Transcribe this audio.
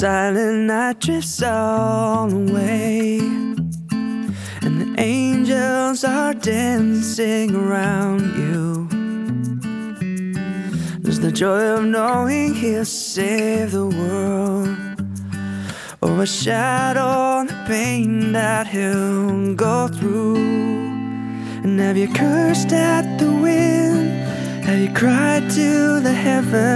silent night drifts all away, and the angels are dancing around you. There's the joy of knowing He'll save the world, overshadow the pain that He'll go through. And have you cursed at the wind? Have you cried to the heavens?